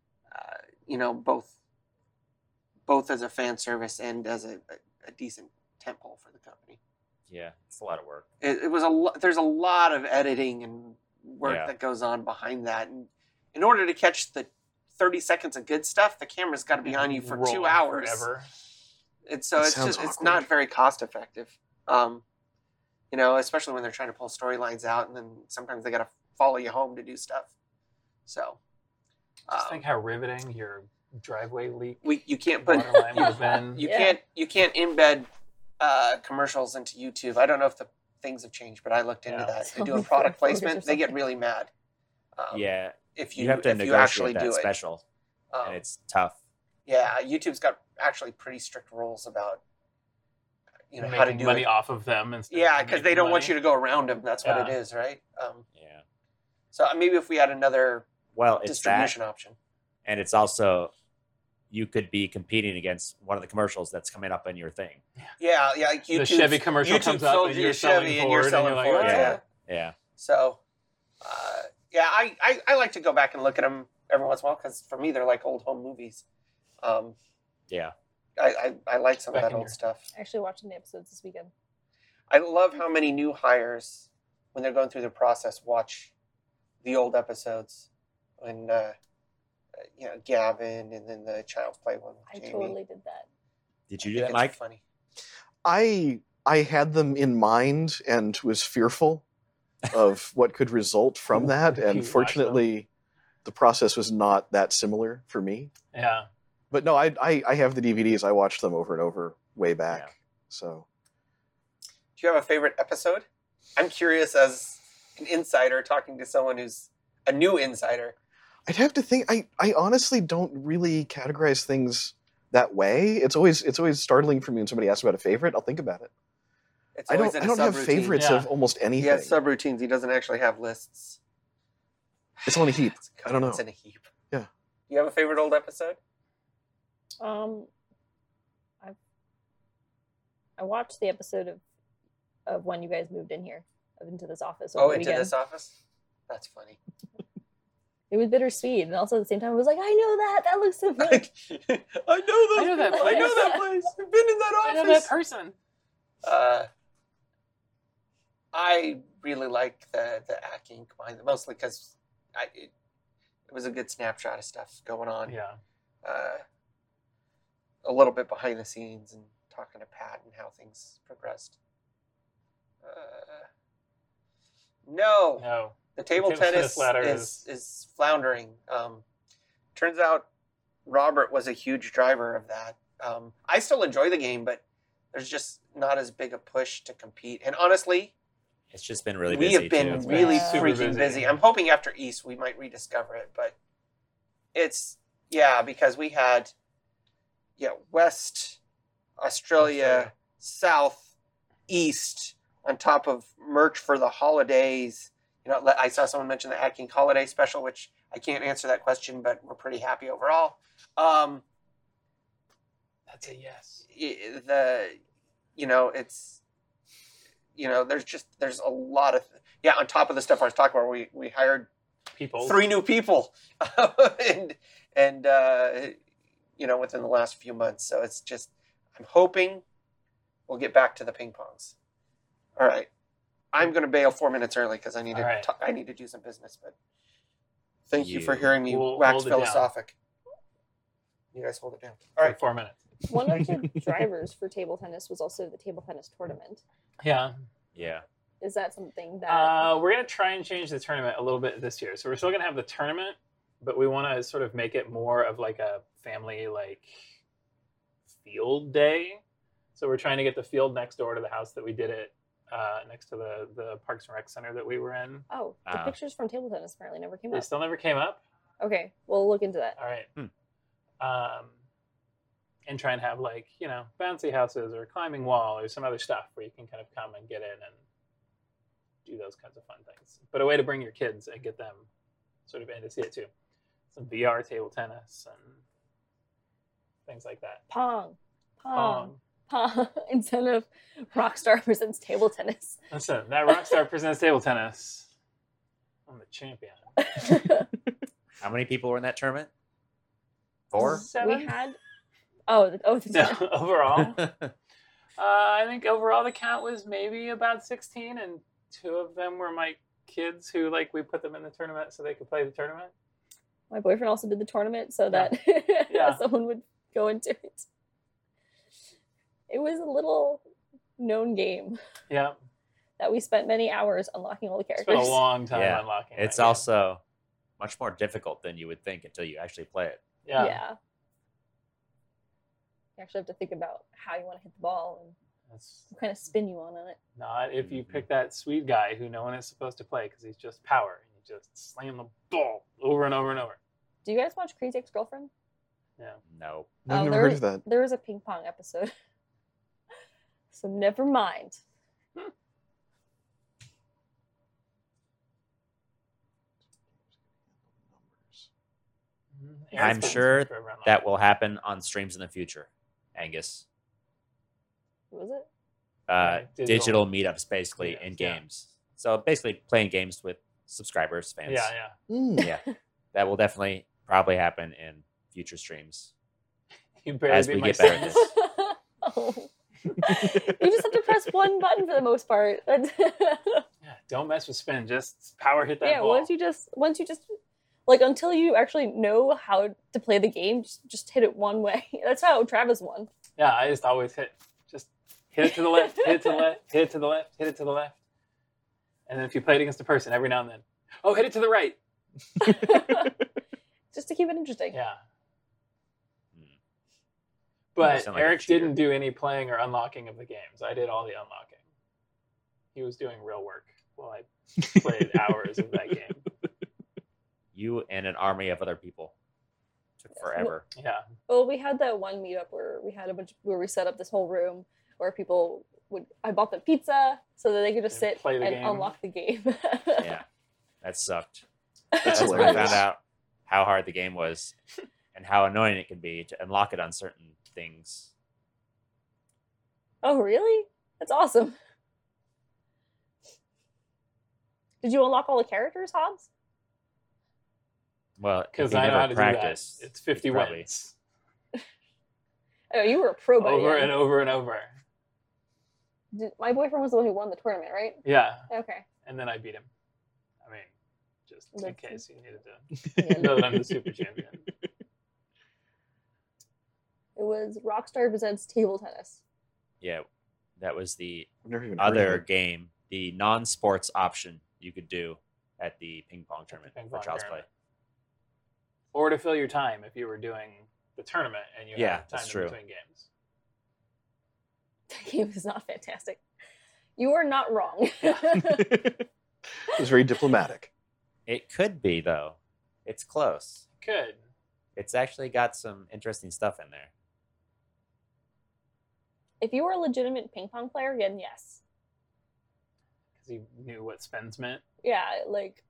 both as a fan service and as a decent template for the company. Yeah, it's a lot of work. It was there's a lot of editing and work that goes on behind that, and in order to catch the 30 seconds of good stuff, the camera's got to be on you for 2 hours. Forever. It's not very cost effective. Especially when they're trying to pull storylines out, and then sometimes they got to follow you home to do stuff. So, Just think how riveting your driveway leak you can't put waterline would have been. you can't embed commercials into YouTube. I don't know if the things have changed, but I looked into that. They do a product placement, they get really mad. If you have to negotiate actually that do it. special, and it's tough. Yeah, YouTube's got actually pretty strict rules about Making how to do money it. off of them. Yeah, because they don't want you to go around them. That's what it is, right? Yeah. So maybe if we had another Well, it's distribution that, option. and it's also you could be competing against one of the commercials that's coming up in your thing. Yeah, like The Chevy commercial comes up and you're selling Ford, and you're like, Ford. "Oh, Yeah. So, I like to go back and look at them every once in a while because for me they're like old home movies. Yeah. I like some of Back that in old your- stuff. Actually, watching the episodes this weekend. I love how many new hires, when they're going through the process, watch the old episodes. When Gavin, and then the Child's Play one with I Jamie. totally did that. Did you I do think that, it's Mike? Funny. I had them in mind and was fearful of what could result from that, You and watched fortunately, the process was not that similar for me. yeah." But no, I have the DVDs. I watched them over and over way back. Yeah. So Do you have a favorite episode? I'm curious as an insider talking to someone who's a new insider. I'd have to think. I honestly don't really categorize things that way. It's always startling for me when somebody asks about a favorite. I'll think about it. It's I always don't in a have subroutine. favorites Yeah. of almost He anything. has subroutines. He doesn't actually have lists. It's on a heap. It's I don't know. It's in a heap. Yeah. You have a favorite old episode? I watched the episode of when you guys moved in here, into this office. Oh, over the into weekend. this office? That's funny. It was bittersweet, and also at the same time, I was like, I know that. That looks so familiar. I know those I know that people. I know place. that place. I've been in that I office. know that person. I really like the Ack Inc. one, mostly because it was a good snapshot of stuff going on. Yeah. A little bit behind the scenes and talking to Pat and how things progressed. No. No. The table table tennis tennis ladder is floundering. Turns out Robert was a huge driver of that. I still enjoy the game, but there's just not as big a push to compete. And honestly, It's just been really we busy have been too. really Yeah. Super freaking busy. busy. I'm hoping after East we might rediscover it, but because we had West, Australia, South, East, on top of merch for the holidays. I saw someone mention the Ack Inc. holiday special, which I can't answer that question, but we're pretty happy overall. That's a yes. There's a lot of on top of the stuff I was talking about. We hired People. 3 new people, and within the last few months. So it's just, I'm hoping we'll get back to the ping pongs. All right, I'm going to bail 4 minutes early because I need to. All right. I need to do some business. But thank you for You- hearing me We'll wax hold it down. philosophic. You guys hold it down. All right. 4 minutes. One of the drivers for table tennis was also the table tennis tournament. Yeah. Yeah. Is that something that? We're going to try and change the tournament a little bit this year. So we're still going to have the tournament, but we want to sort of make it more of like a family field day. So we're trying to get the field next door to the house that we did it, next to the Parks and Rec Center that we were in. Oh, the pictures from table tennis apparently never came They up. still never came up. Okay, we'll look into that. All right. And try and have bouncy houses or climbing wall or some other stuff where you can kind of come and get in and do those kinds of fun things. But a way to bring your kids and get them sort of in to see it too. Some VR table tennis and things like that. Pong. Pong. Instead of Rockstar presents table tennis. Listen, that Rockstar presents table tennis. I'm the champion. How many people were in that tournament? 4? Seven? We had. The No, overall. I think overall the count was maybe about 16, and 2 of them were my kids who like we put them in the tournament so they could play the tournament. My boyfriend also did the tournament so Yeah. that Yeah. someone would go into it. It was a little known game Yeah, that we spent many hours unlocking all the it's characters. been a long time Yeah. unlocking. It's that game. also much more difficult than you would think until you actually play it. yeah. You actually have to think about how you want to hit the ball and That's what kind of spin you want on it. not if you Mhm. pick that sweet guy who no one is supposed to play because he's just power and you just slam the ball over and over and over. Do you guys watch Crazy Ex-Girlfriend? No. I've never there- heard of that. There was a ping pong episode. So never mind. Eric's I'm been sure forever unlocked. That will happen on streams in the future, Angus. What was it? Digital meetups, basically, Meetups, in yeah. games. So basically playing games with subscribers, fans. Yeah, yeah. Mm. Yeah. That will definitely probably happen in future streams. You barely As beat we my get better at sons. this. Oh. You just have to press one button for the most part. Yeah, don't mess with spin. Just power hit that Yeah, ball. once you just like until you actually know how to play the game, just hit it one way. That's how Travis won. Yeah, I just always hit it to the left, hit it to the left, hit it to the left, hit it to the left. And then if you play it against a person every now and then, oh, hit it to the right. Just to keep it interesting. Yeah. Hmm. But sound like a Eric cheater. didn't do any playing or unlocking of the games. I did all the unlocking. He was doing real work while I played hours of that game. You and an army of other people. Took forever. Yeah. Well, we had that one meetup where we had where we set up this whole room where people I bought them pizza so that they could just And sit play the and game. unlock the game. Yeah. That sucked. That's That's when I hilarious. found out how hard the game was and how annoying it can be to unlock it on certain things. Oh, really? That's awesome. Did you unlock all the characters, Hobbs? Well, if Because you I know never how to practice, do that. It's 50 probably- wins. Oh, you were a pro by Over then. and over and over. My boyfriend was the one who won the tournament, right? Yeah. Okay. And then I beat him. I mean, just in That's- case you needed to know that I'm the super champion. It was Rockstar Presents Table Tennis. Yeah, that was the I've never even heard of other it. game, the non-sports option you could do at the ping pong tournament ping for pong Child's tournament. Play. Or to fill your time if you were doing the tournament and you Yeah, had time that's in true. between games. The game is not fantastic. You are not wrong. It was very diplomatic. It could be though. It's close. Good. It's actually got some interesting stuff in there. If you were a legitimate ping pong player, then yes. Because he knew what spins meant. Yeah, like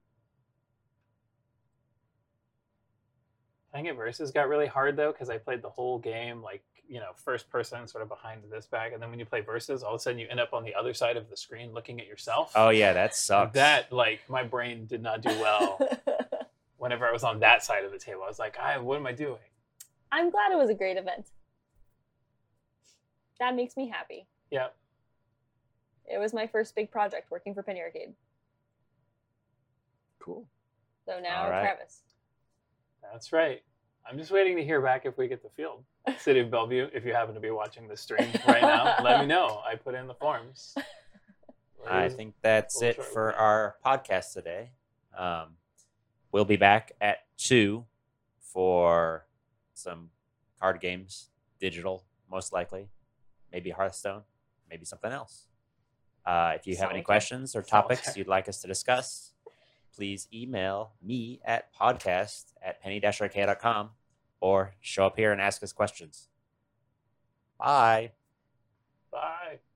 Playing it versus got really hard though because I played the whole game like first person sort of behind this back, and then when you play versus, all of a sudden you end up on the other side of the screen looking at yourself. Oh yeah, that sucks. That my brain did not do well whenever I was on that side of the table. I was like, what am I doing? I'm glad it was a great event. That makes me happy. Yeah. It was my first big project working for Penny Arcade. Cool. So now All right. Travis. That's right. I'm just waiting to hear back if we get the field. City of Bellevue, if you happen to be watching this stream right now, let me know. I put in the forms. I think that's Little it short for review. our podcast today. We'll be back at 2 for some card games, digital, most likely. Maybe Hearthstone, maybe something else. If you have any Solitaire. questions or topics Solitaire. you'd like us to discuss, please email me at podcast@penny-arcade.com or show up here and ask us questions. Bye. Bye.